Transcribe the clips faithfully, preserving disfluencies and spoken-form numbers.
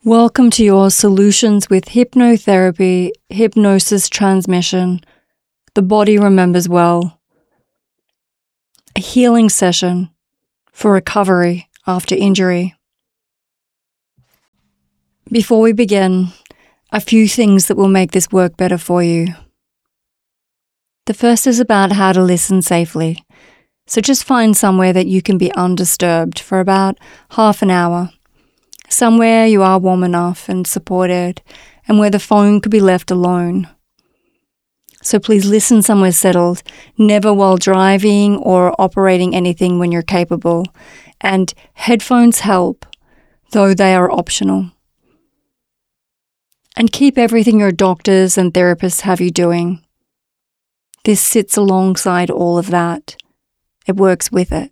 Welcome to your Solutions with Hypnotherapy, Hypnosis Transmission, The Body Remembers Well, a healing session for recovery after injury. Before we begin, a few things that will make this work better for you. The first is about how to listen safely. So just find somewhere that you can be undisturbed for about half an hour. Somewhere you are warm enough and supported, and where the phone could be left alone. So please listen somewhere settled, never while driving or operating anything when you're capable. And headphones help, though they are optional. And keep everything your doctors and therapists have you doing. This sits alongside all of that. It works with it.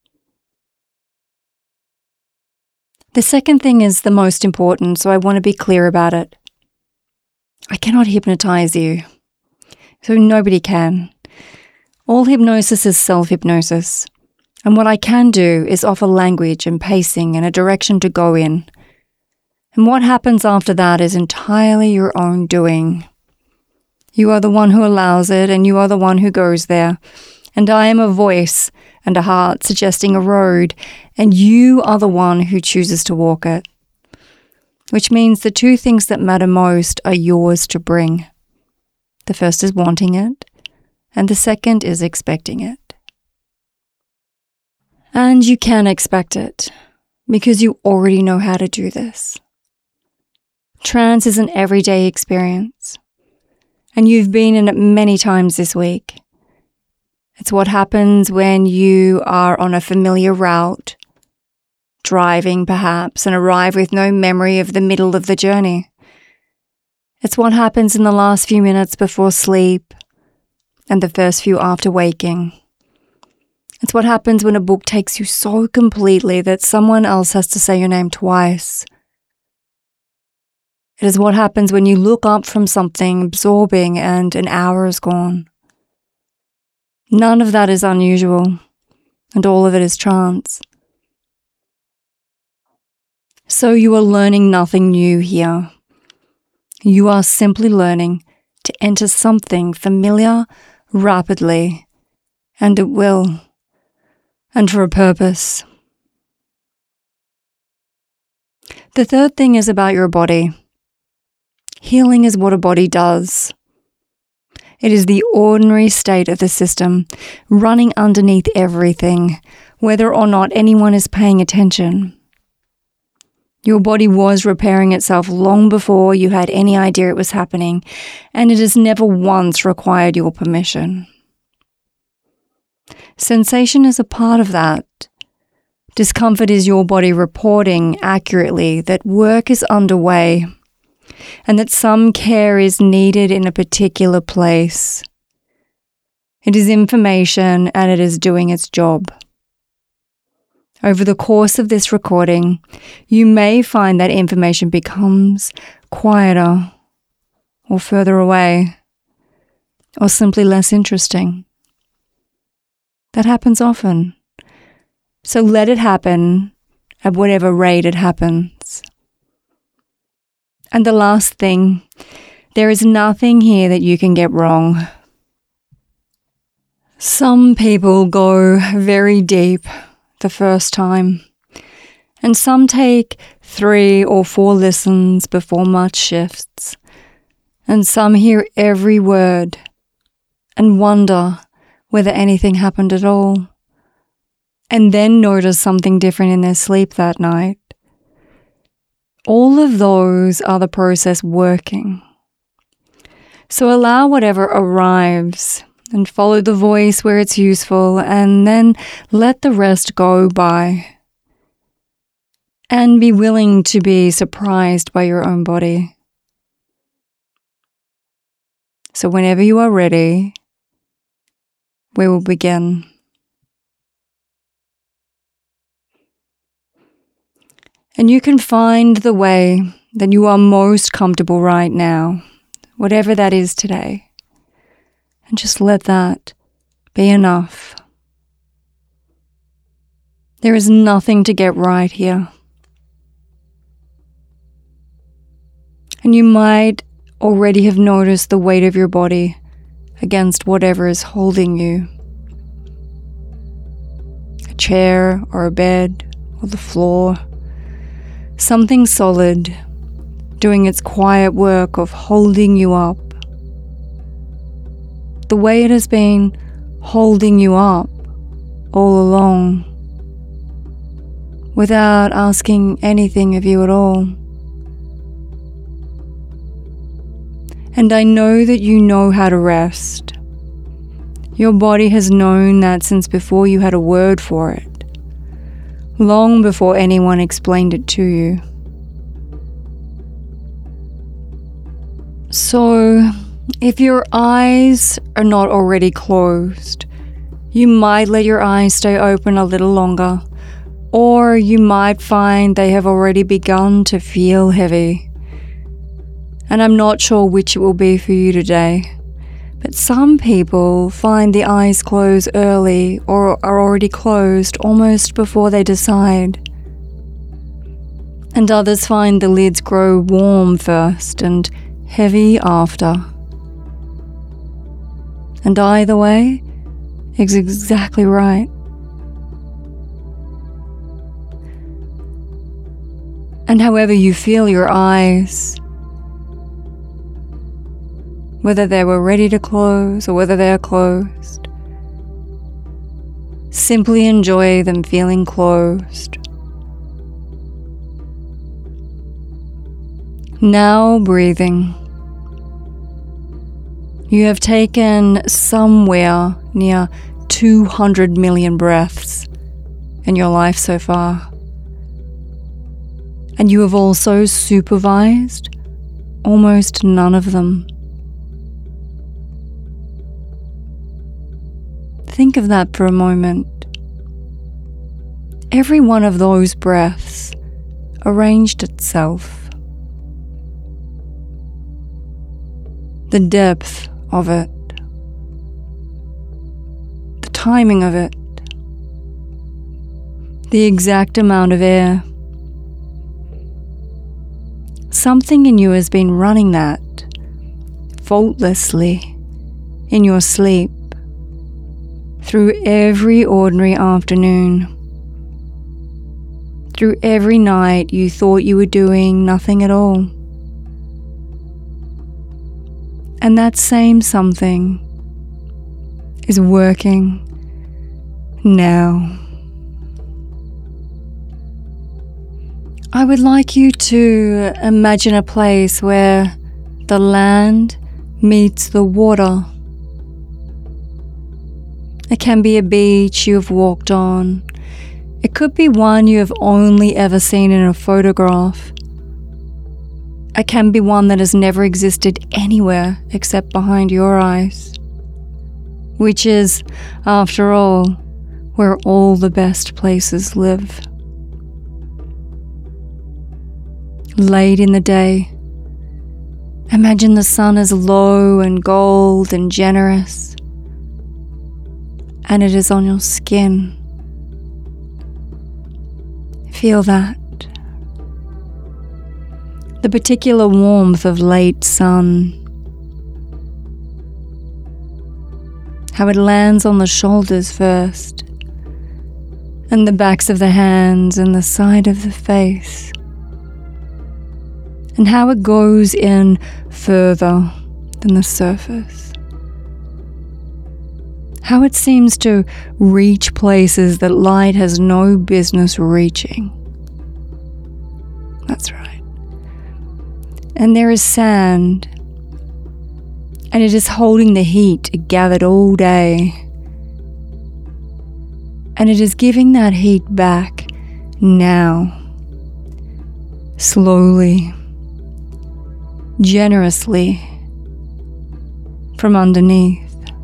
The second thing is the most important, so I want to be clear about it. I cannot hypnotize you, so nobody can. All hypnosis is self-hypnosis, and what I can do is offer language and pacing and a direction to go in. And what happens after that is entirely your own doing. You are the one who allows it, and you are the one who goes there. And I am a voice and a heart suggesting a road, and you are the one who chooses to walk it. Which means the two things that matter most are yours to bring. The first is wanting it, and the second is expecting it. And you can expect it, because you already know how to do this. Trance is an everyday experience, and you've been in it many times this week. It's what happens when you are on a familiar route, driving perhaps, and arrive with no memory of the middle of the journey. It's what happens in the last few minutes before sleep and the first few after waking. It's what happens when a book takes you so completely that someone else has to say your name twice. It is what happens when you look up from something absorbing and an hour is gone. None of that is unusual, and all of it is trance. So you are learning nothing new here. You are simply learning to enter something familiar rapidly, and it will, and for a purpose. The third thing is about your body. Healing is what a body does. It is the ordinary state of the system, running underneath everything, whether or not anyone is paying attention. Your body was repairing itself long before you had any idea it was happening, and it has never once required your permission. Sensation is a part of that. Discomfort is your body reporting accurately that work is underway, and that some care is needed in a particular place. It is information, and it is doing its job. Over the course of this recording, you may find that information becomes quieter, or further away, or simply less interesting. That happens often. So let it happen at whatever rate it happens. And the last thing, there is nothing here that you can get wrong. Some people go very deep the first time, and some take three or four listens before much shifts, and some hear every word and wonder whether anything happened at all, and then notice something different in their sleep that night. All of those are the process working. So allow whatever arrives and follow the voice where it's useful, and then let the rest go by. And be willing to be surprised by your own body. So whenever you are ready, we will begin. And you can find the way that you are most comfortable right now, whatever that is today. And just let that be enough. There is nothing to get right here. And you might already have noticed the weight of your body against whatever is holding you. A chair or a bed or the floor. Something solid doing its quiet work of holding you up. The way it has been holding you up all along, without asking anything of you at all. And I know that you know how to rest. Your body has known that since before you had a word for it, long before anyone explained it to you. So, if your eyes are not already closed, you might let your eyes stay open a little longer, or you might find they have already begun to feel heavy. And I'm not sure which it will be for you today, but some people find the eyes close early or are already closed almost before they decide. And others find the lids grow warm first and heavy after. And either way is exactly right. And however you feel your eyes, whether they were ready to close or whether they are closed, simply enjoy them feeling closed. Now breathing. You have taken somewhere near two hundred million breaths in your life so far. And you have also supervised almost none of them. Think of that for a moment. Every one of those breaths arranged itself. The depth of it, the timing of it, the exact amount of air. Something in you has been running that faultlessly in your sleep through every ordinary afternoon, through every night you thought you were doing nothing at all. And that same something is working now. I would like you to imagine a place where the land meets the water. It can be a beach you have walked on. It could be one you have only ever seen in a photograph. It can be one that has never existed anywhere except behind your eyes, which is, after all, where all the best places live. Late in the day, imagine the sun is low and gold and generous, and it is on your skin. Feel that. The particular warmth of late sun. How it lands on the shoulders first, and the backs of the hands and the side of the face. And how it goes in further than the surface. How it seems to reach places that light has no business reaching. That's right. And there is sand, and it is holding the heat gathered all day. And it is giving that heat back now, slowly, generously, from underneath.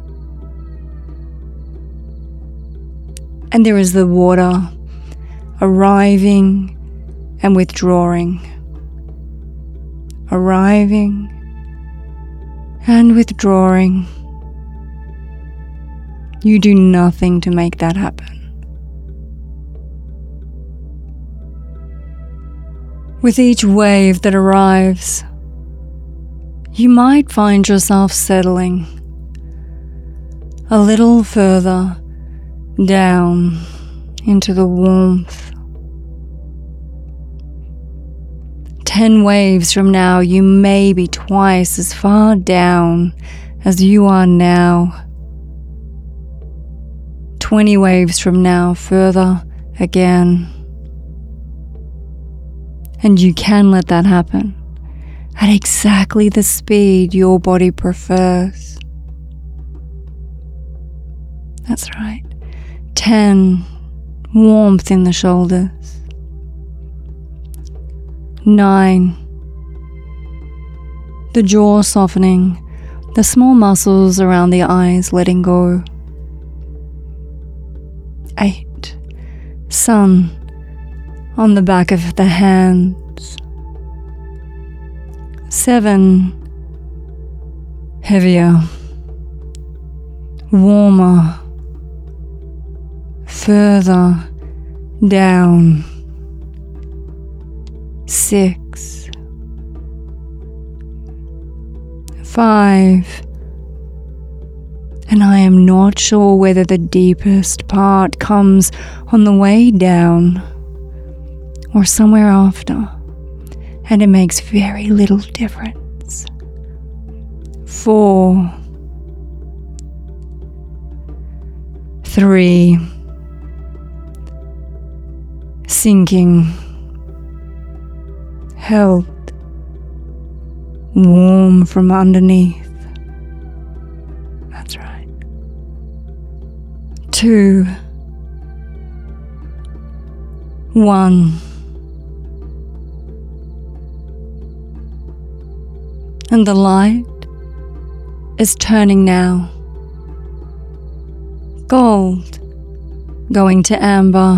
And there is the water arriving and withdrawing, arriving and withdrawing. You do nothing to make that happen. With each wave that arrives, you might find yourself settling a little further down into the warmth. Ten waves from now, you may be twice as far down as you are now. Twenty waves from now, further again. And you can let that happen at exactly the speed your body prefers. That's right. Ten, warmth in the shoulders. Nine, the jaw softening, the small muscles around the eyes letting go. Eight, sun on the back of the hands. Seven, heavier, warmer, further down. Six, five, and I am not sure whether the deepest part comes on the way down or somewhere after, and it makes very little difference. Four, three, sinking, held, warm from underneath. That's right. Two, one. And the light is turning now. Gold going to amber.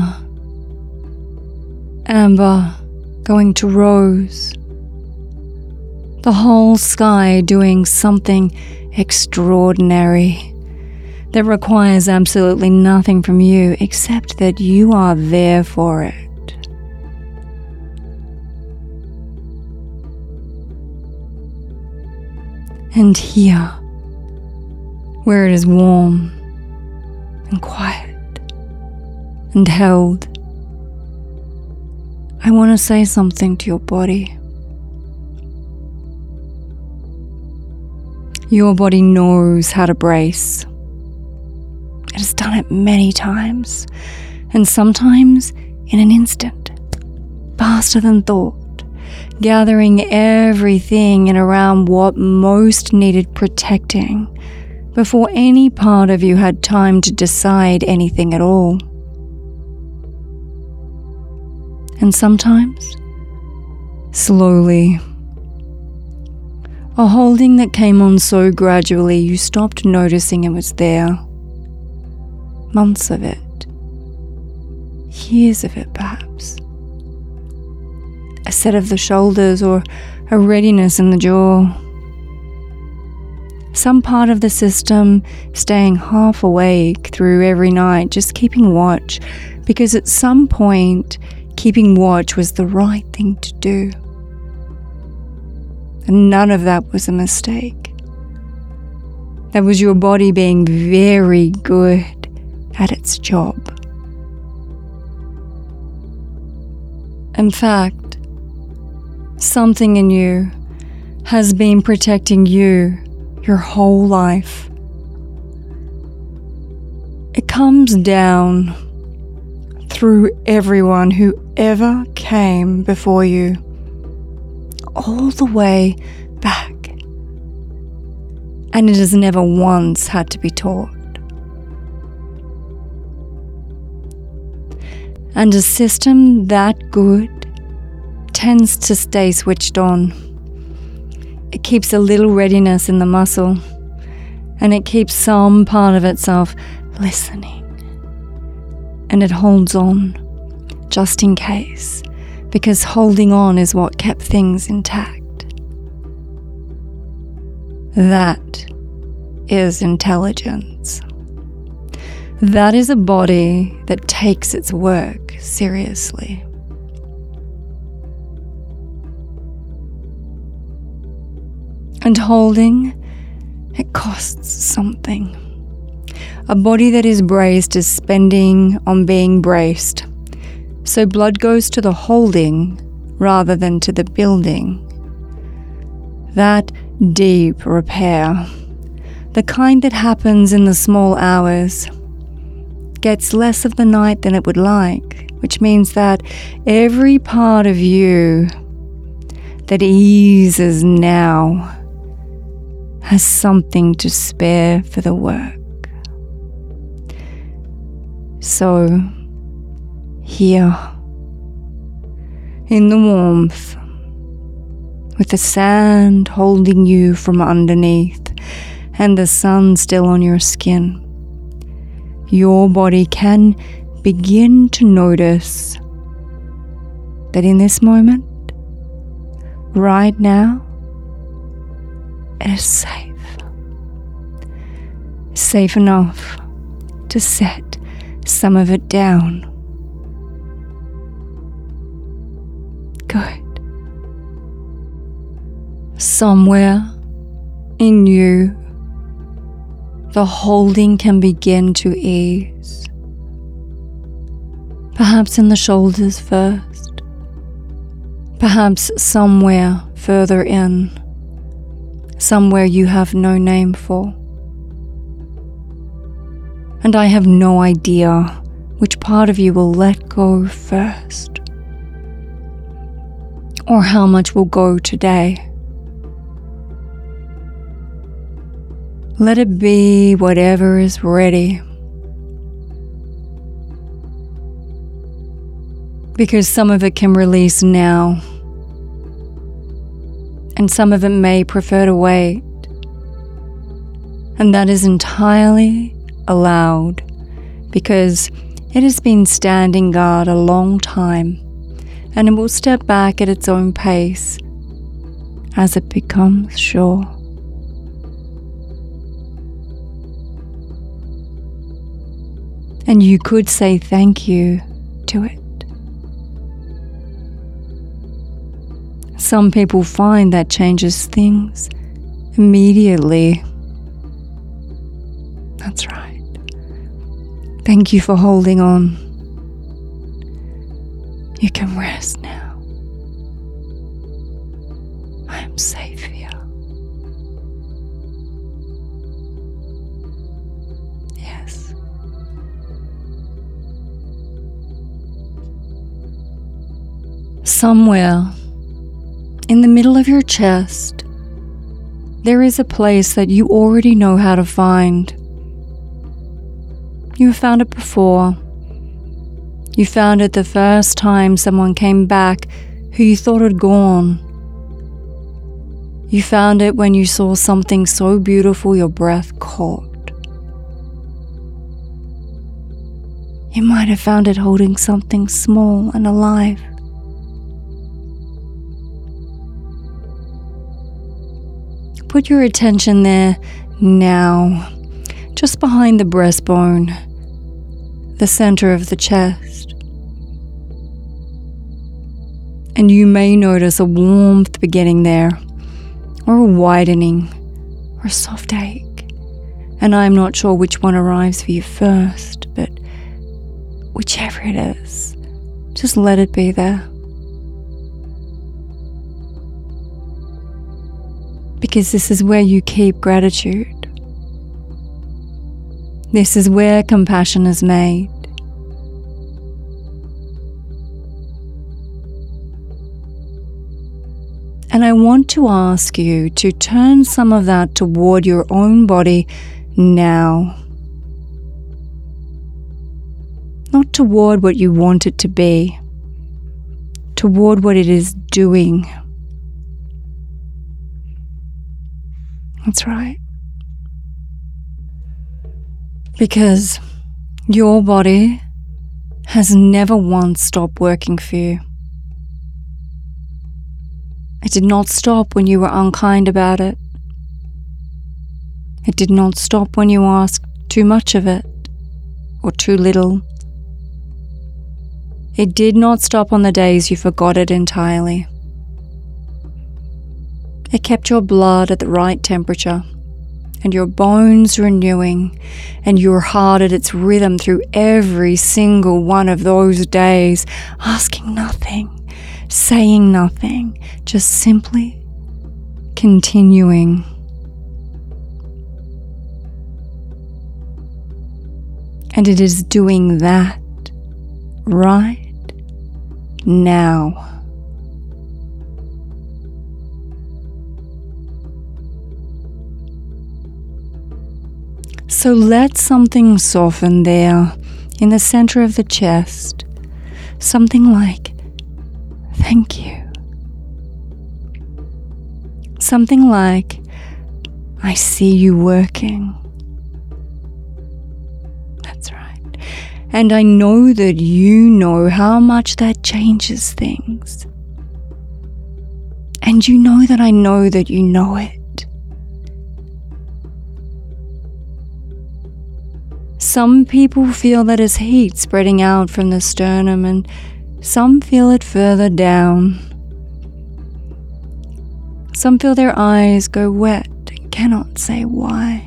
Amber going to rose. The whole sky doing something extraordinary that requires absolutely nothing from you except that you are there for it. And here, where it is warm and quiet and held, I want to say something to your body. Your body knows how to brace. It has done it many times, and sometimes in an instant, faster than thought, gathering everything in around what most needed protecting before any part of you had time to decide anything at all. And sometimes, slowly, a holding that came on so gradually you stopped noticing it was there. Months of it, years of it perhaps. A set of the shoulders or a readiness in the jaw. Some part of the system staying half awake through every night, just keeping watch, because at some point, keeping watch was the right thing to do. And none of that was a mistake. That was your body being very good at its job. In fact, something in you has been protecting you your whole life. It comes down through everyone who ever came before you, all the way back. And it has never once had to be taught. And a system that good tends to stay switched on. It keeps a little readiness in the muscle, and it keeps some part of itself listening. And it holds on, just in case, because holding on is what kept things intact. That is intelligence. That is a body that takes its work seriously. And holding, it costs something. A body that is braced is spending on being braced. So blood goes to the holding rather than to the building. That deep repair, the kind that happens in the small hours, gets less of the night than it would like, which means that every part of you that eases now has something to spare for the work. So, here, in the warmth, with the sand holding you from underneath and the sun still on your skin, your body can begin to notice that in this moment, right now, it is safe. Safe enough to set some of it down. Good. Somewhere in you, the holding can begin to ease. Perhaps in the shoulders first. Perhaps somewhere further in. Somewhere you have no name for. And I have no idea which part of you will let go first, or how much will go today. Let it be whatever is ready. Because some of it can release now, and some of it may prefer to wait. And that is entirely allowed, because it has been standing guard a long time, and it will step back at its own pace as it becomes sure. And you could say thank you to it. Some people find that changes things immediately. That's right. Thank you for holding on. You can rest now. I am safe here. Yes. Somewhere in the middle of your chest, there is a place that you already know how to find. You have found it before. You found it the first time someone came back who you thought had gone. You found it when you saw something so beautiful your breath caught. You might have found it holding something small and alive. Put your attention there now, just behind the breastbone, the center of the chest. And you may notice a warmth beginning there, or a widening, or a soft ache. And I'm not sure which one arrives for you first, but whichever it is, just let it be there. Because this is where you keep gratitude. This is where compassion is made. And I want to ask you to turn some of that toward your own body now. Not toward what you want it to be, toward what it is doing. That's right. Because your body has never once stopped working for you. It did not stop when you were unkind about it. It did not stop when you asked too much of it, or too little. It did not stop on the days you forgot it entirely. It kept your blood at the right temperature, and your bones renewing, and your heart at its rhythm through every single one of those days, asking nothing, saying nothing, just simply continuing. And it is doing that right now. So let something soften there in the center of the chest. Something like, thank you. Something like, I see you working. That's right. And I know that you know how much that changes things. And you know that I know that you know it. Some people feel that as heat spreading out from the sternum, and some feel it further down. Some feel their eyes go wet and cannot say why.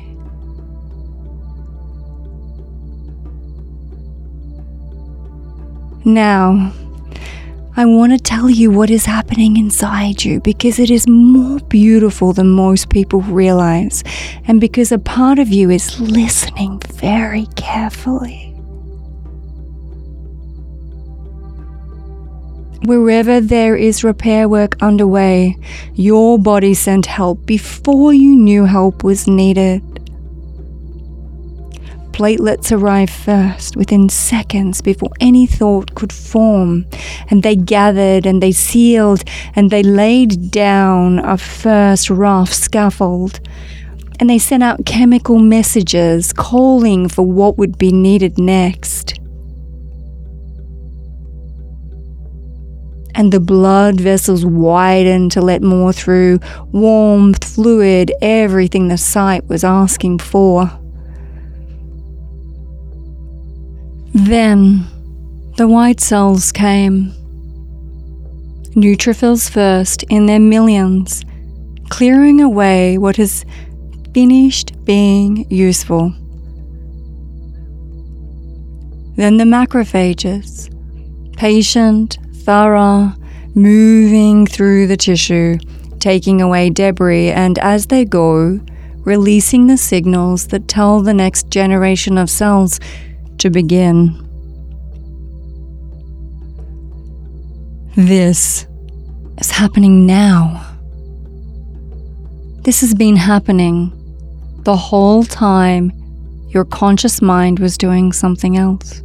Now, I want to tell you what is happening inside you, because it is more beautiful than most people realize, and because a part of you is listening very carefully. Wherever there is repair work underway, your body sent help before you knew help was needed. Platelets arrive first, within seconds before any thought could form, and they gathered and they sealed and they laid down a first rough scaffold, and they sent out chemical messages calling for what would be needed next. And the blood vessels widened to let more through, warmth, fluid, everything the site was asking for. Then the white cells came. Neutrophils first in their millions, clearing away what has finished being useful. Then the macrophages, patient, thorough, moving through the tissue, taking away debris, and as they go, releasing the signals that tell the next generation of cells to begin. This is happening now. This has been happening the whole time your conscious mind was doing something else.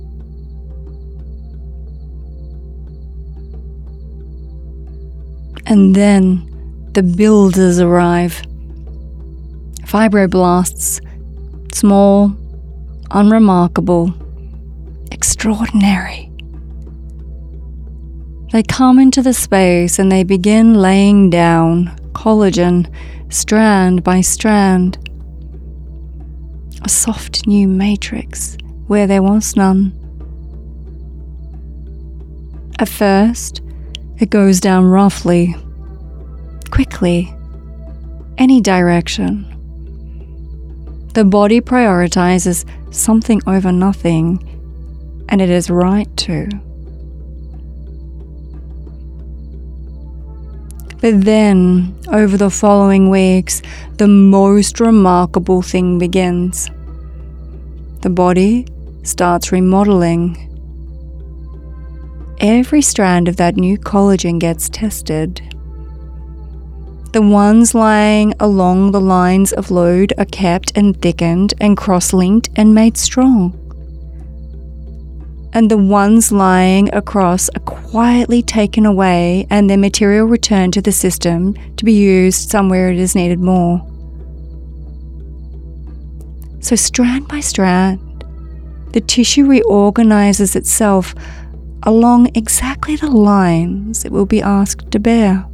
And then the builders arrive. Fibroblasts, small, unremarkable, extraordinary. They come into the space and they begin laying down collagen, strand by strand. A soft new matrix where there was none. At first, it goes down roughly, quickly, any direction. The body prioritizes something over nothing, and it is right to. But then, over the following weeks, the most remarkable thing begins. The body starts remodeling. Every strand of that new collagen gets tested. The ones lying along the lines of load are kept and thickened and cross-linked and made strong. And the ones lying across are quietly taken away and their material returned to the system to be used somewhere it is needed more. So strand by strand, the tissue reorganizes itself along exactly the lines it will be asked to bear.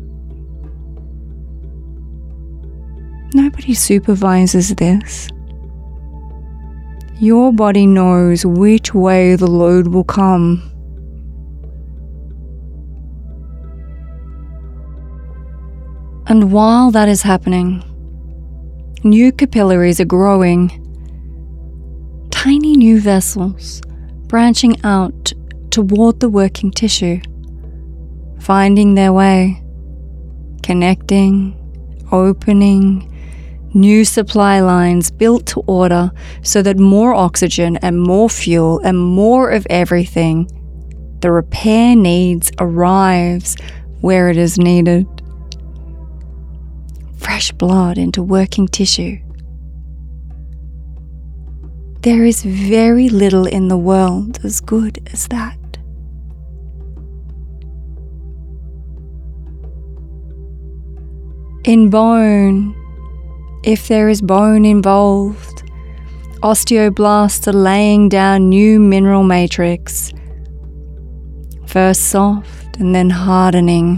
Nobody supervises this. Your body knows which way the load will come. And while that is happening, new capillaries are growing, tiny new vessels branching out toward the working tissue, finding their way, connecting, opening, new supply lines built to order so that more oxygen and more fuel and more of everything the repair needs arrives where it is needed. Fresh blood into working tissue. There is very little in the world as good as that. In bone, if there is bone involved, osteoblasts are laying down new mineral matrix, first soft and then hardening,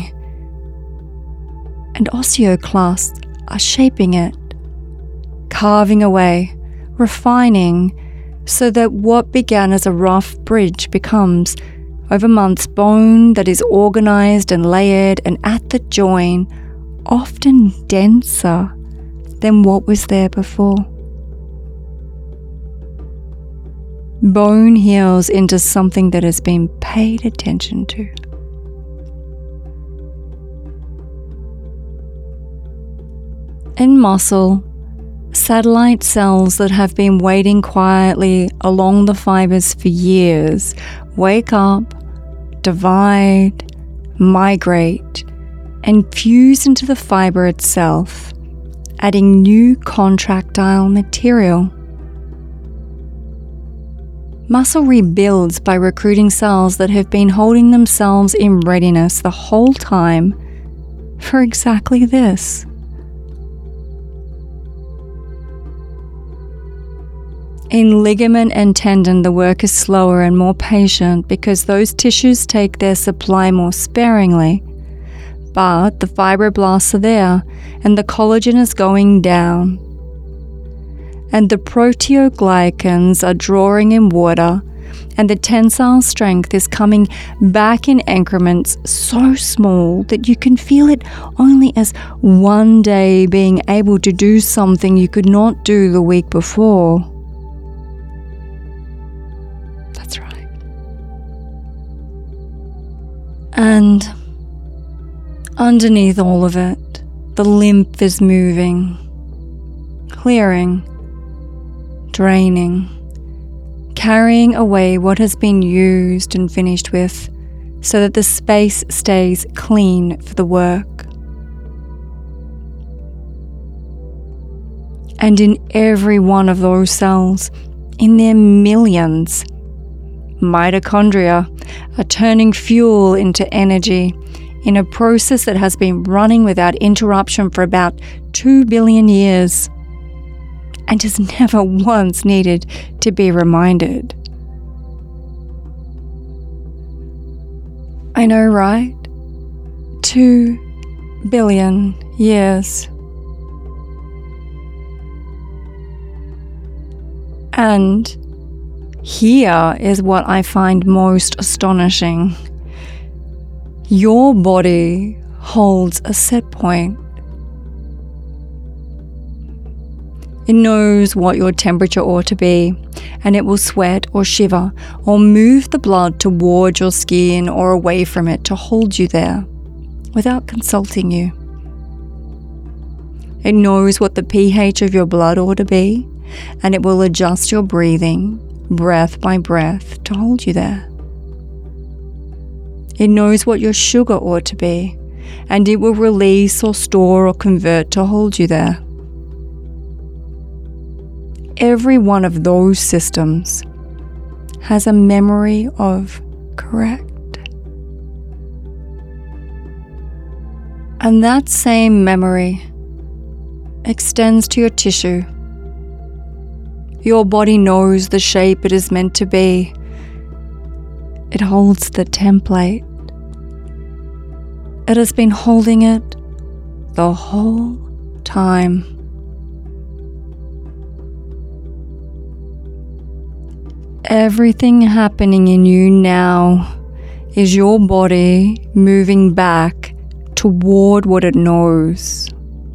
and osteoclasts are shaping it, carving away, refining, so that what began as a rough bridge becomes, over months, bone that is organized and layered and at the join, often denser than what was there before. Bone heals into something that has been paid attention to. In muscle, satellite cells that have been waiting quietly along the fibers for years wake up, divide, migrate, and fuse into the fiber itself, adding new contractile material. Muscle rebuilds by recruiting cells that have been holding themselves in readiness the whole time for exactly this. In ligament and tendon, the work is slower and more patient because those tissues take their supply more sparingly. But the fibroblasts are there, and the collagen is going down. And the proteoglycans are drawing in water, and the tensile strength is coming back in increments so small that you can feel it only as one day being able to do something you could not do the week before. That's right. And underneath all of it, the lymph is moving, clearing, draining, carrying away what has been used and finished with so that the space stays clean for the work. And in every one of those cells, in their millions, mitochondria are turning fuel into energy in a process that has been running without interruption for about two billion years and has never once needed to be reminded. I know, right? Two billion years. And here is what I find most astonishing. Your body holds a set point. It knows what your temperature ought to be, and it will sweat or shiver or move the blood toward your skin or away from it to hold you there without consulting you. It knows what the pH of your blood ought to be, and it will adjust your breathing, breath by breath, to hold you there. It knows what your sugar ought to be, and it will release or store or convert to hold you there. Every one of those systems has a memory of correct. And that same memory extends to your tissue. Your body knows the shape it is meant to be. It holds the template. It has been holding it the whole time. Everything happening in you now is your body moving back toward what it knows.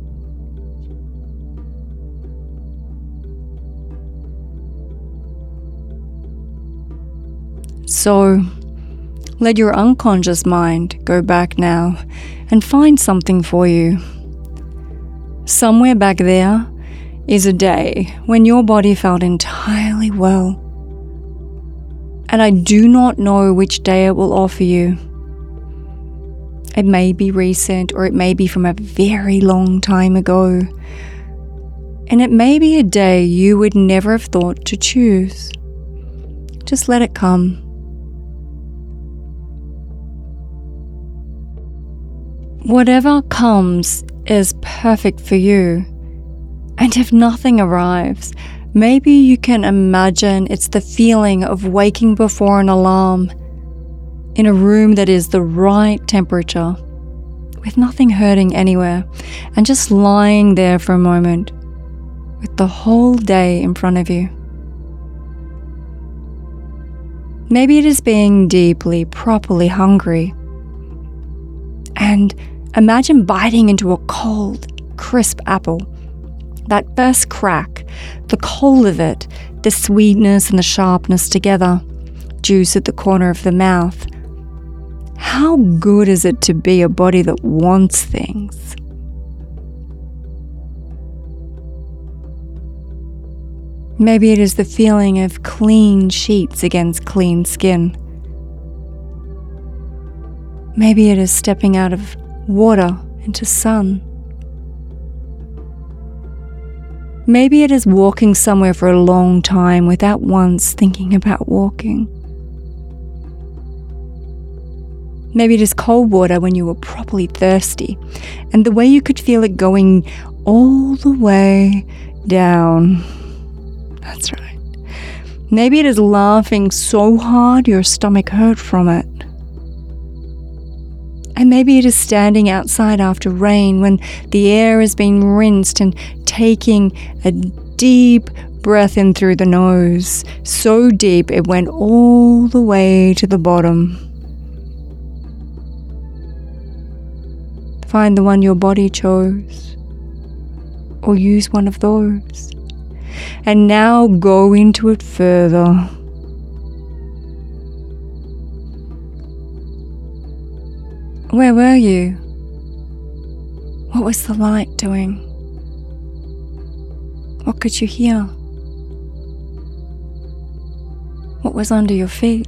So, let your unconscious mind go back now and find something for you. Somewhere back there is a day when your body felt entirely well. And I do not know which day it will offer you. It may be recent, or it may be from a very long time ago. And it may be a day you would never have thought to choose. Just let it come. Whatever comes is perfect for you. And if nothing arrives, maybe you can imagine it's the feeling of waking before an alarm in a room that is the right temperature, with nothing hurting anywhere, and just lying there for a moment with the whole day in front of you. Maybe it is being deeply, properly hungry. And imagine biting into a cold, crisp apple. That first crack, the cold of it, the sweetness and the sharpness together, juice at the corner of the mouth. How good is it to be a body that wants things? Maybe it is the feeling of clean sheets against clean skin. Maybe it is stepping out of water into sun. Maybe it is walking somewhere for a long time without once thinking about walking. Maybe it is cold water when you were properly thirsty, and the way you could feel it going all the way down. That's right. Maybe it is laughing so hard your stomach hurt from it. And maybe it is standing outside after rain when the air has been rinsed and taking a deep breath in through the nose, so deep it went all the way to the bottom. Find the one your body chose, or use one of those, and now go into it further. Where were you? What was the light doing? What could you hear? What was under your feet?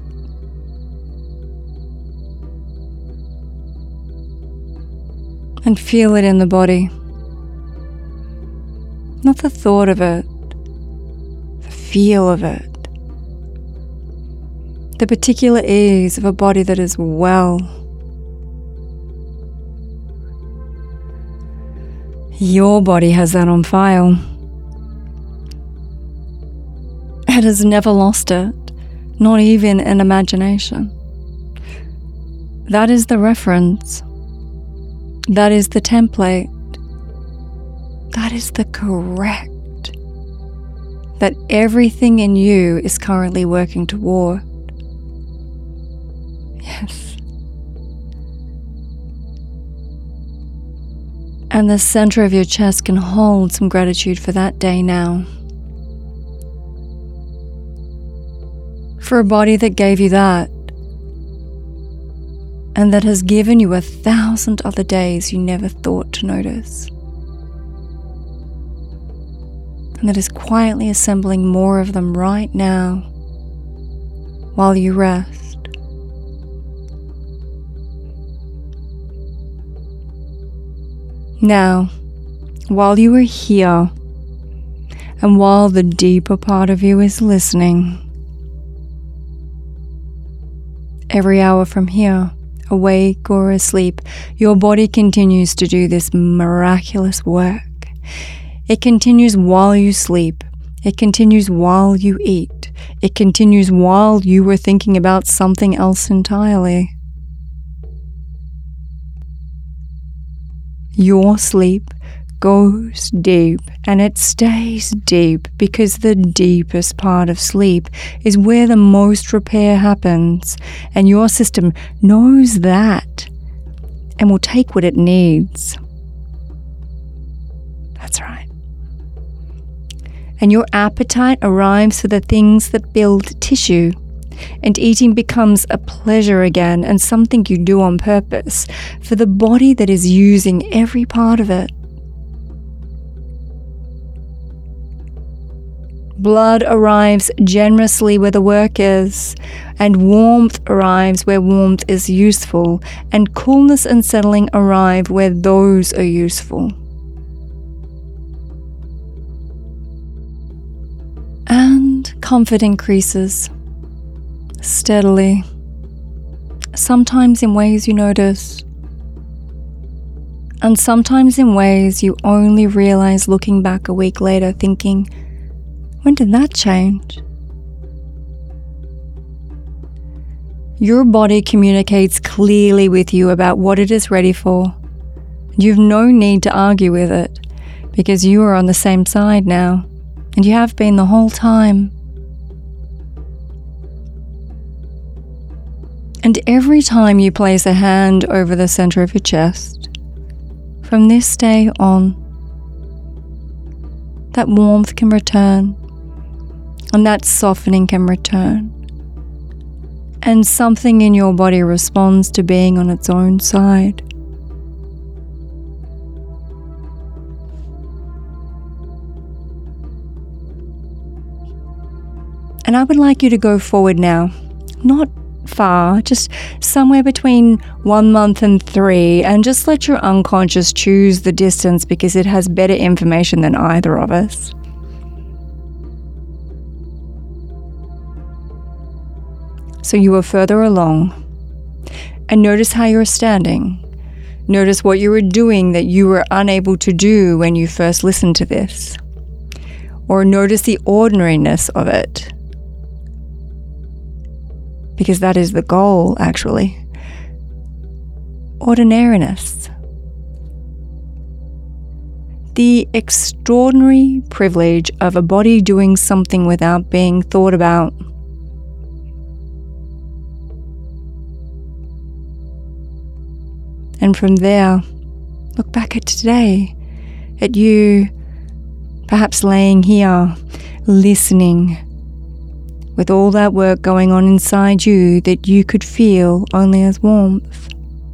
And feel it in the body. Not the thought of it, the feel of it. The particular ease of a body that is well. Your body has that on file. It has never lost it, not even in imagination. That is the reference. That is the template. That is the correct. That everything in you is currently working toward. Yes. And the center of your chest can hold some gratitude for that day now. For a body that gave you that, and that has given you a thousand other days you never thought to notice. And that is quietly assembling more of them right now, while you rest. Now, while you are here, and while the deeper part of you is listening, every hour from here, awake or asleep, your body continues to do this miraculous work. It continues while you sleep. It continues while you eat. It continues while you were thinking about something else entirely. Your sleep goes deep, and it stays deep because the deepest part of sleep is where the most repair happens, and your system knows that. and will take what it needs. That's right. And your appetite arrives for the things that build tissue, and eating becomes a pleasure again and something you do on purpose for the body that is using every part of it. Blood arrives generously where the work is, and warmth arrives where warmth is useful, and coolness and settling arrive where those are useful. And comfort increases steadily, sometimes in ways you notice, and sometimes in ways you only realize looking back a week later thinking, when did that change? Your body communicates clearly with you about what it is ready for. You've no need to argue with it because you are on the same side now, and you have been the whole time. And every time you place a hand over the center of your chest, from this day on, that warmth can return, and that softening can return, and something in your body responds to being on its own side. And I would like you to go forward now, not far, just somewhere between one month and three, and just let your unconscious choose the distance because it has better information than either of us. So you are further along, and notice how you're standing. Notice what you were doing that you were unable to do when you first listened to this. Or notice the ordinariness of it. Because that is the goal, actually. Ordinariness. The extraordinary privilege of a body doing something without being thought about. And from there, look back at today, at you perhaps laying here, listening, with all that work going on inside you that you could feel only as warmth.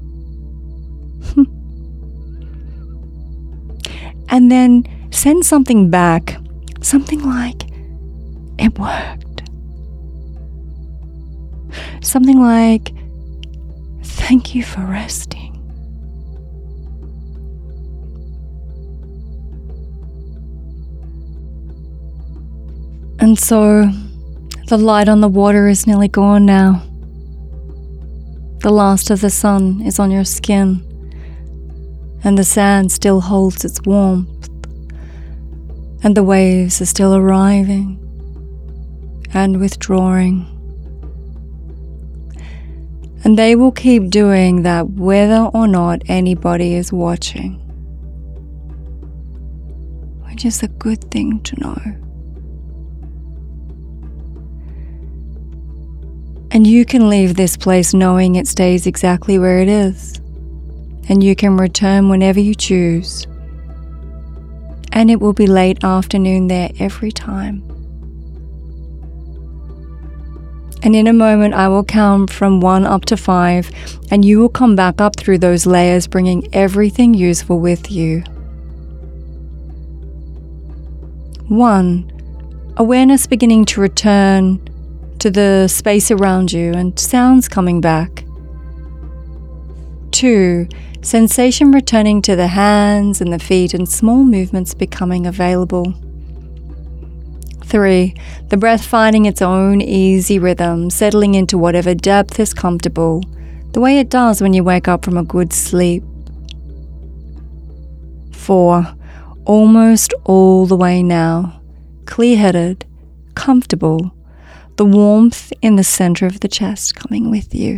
And then send something back, something like, it worked. Something like, thank you for resting. And so, the light on the water is nearly gone now. The last of the sun is on your skin, and the sand still holds its warmth, and the waves are still arriving and withdrawing. And they will keep doing that whether or not anybody is watching, which is a good thing to know. And you can leave this place knowing it stays exactly where it is. And you can return whenever you choose. And it will be late afternoon there every time. And in a moment I will count from one up to five, and you will come back up through those layers, bringing everything useful with you. One, awareness beginning to return to the space around you and sounds coming back. Two, sensation returning to the hands and the feet and small movements becoming available. Three, the breath finding its own easy rhythm, settling into whatever depth is comfortable, the way it does when you wake up from a good sleep. Four, almost all the way now, clear-headed, comfortable, the warmth in the center of the chest coming with you.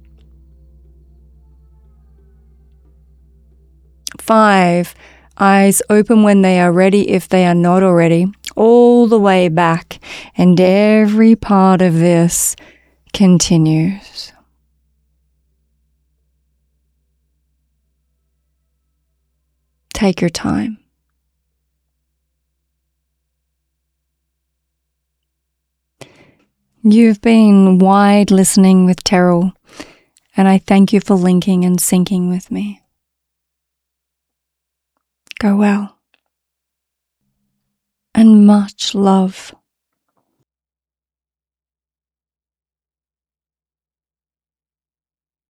Five, eyes open when they are ready if they are not already, all the way back, and every part of this continues. take your time. You've been wide listening with Terrell, and I thank you for linking and syncing with me. Go well. And much love.